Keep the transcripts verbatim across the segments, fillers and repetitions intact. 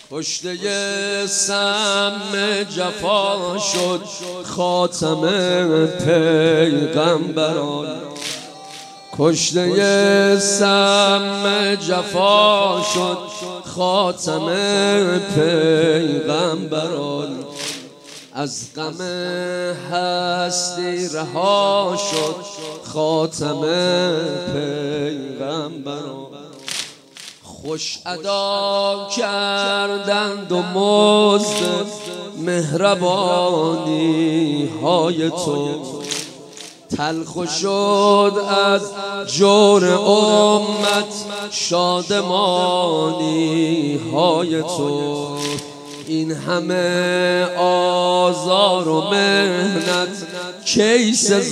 کشته سم جفا شد خاتم پیغمبران. کشته سم جفا شد خاتم پیغمبران. از غم هستی رها شد خاتم پیغمبران. خوش ادا کردند و مزد مهربانی های تو. تلخ شد از جور امت شادمانی های تو. این همه آزار و مهنت کی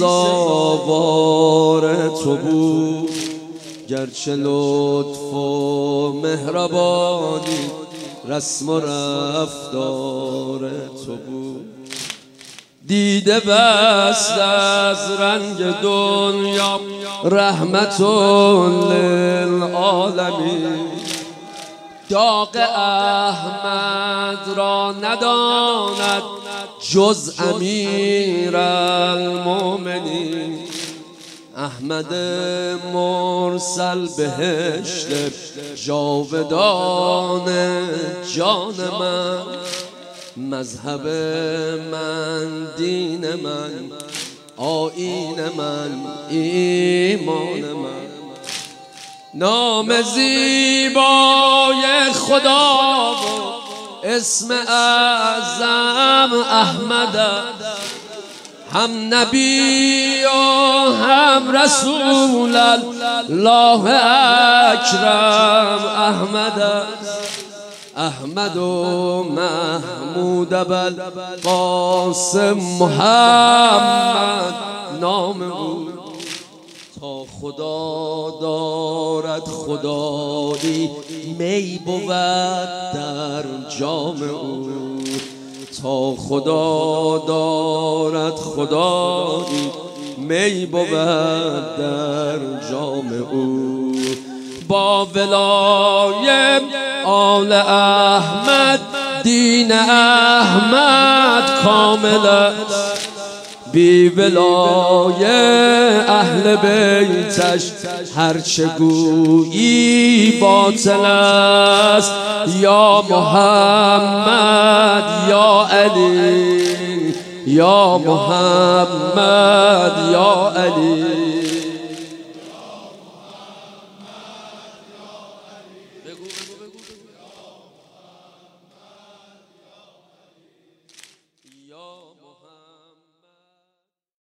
سزاوار تو بود؟ گرچه لطف و مهربانی رسم و رفتار تو بود. دیده بست از رنگ دنیا رحمت للعالمین. داغ احمد را نداند جز امیر المؤمنین. احمد مرسل بهشت جاودان جان من. مذهب من دین من آیین من ایمان من. نام زیبای خدا و اسم اعظم احمد. هم نبی و هم رسول الله اکرم احمد. احمد و محمود بل قاسم محمد نام او. تا خدا دارد خدایی می بود در جام او. تا خدا دارد خدایی می بود در جام او. با ولای آل احمد دین احمد کامل است. بی ولای اهل بیتش هرچه گویی باطل است. یا محمد یا علی یا محمد یا علی.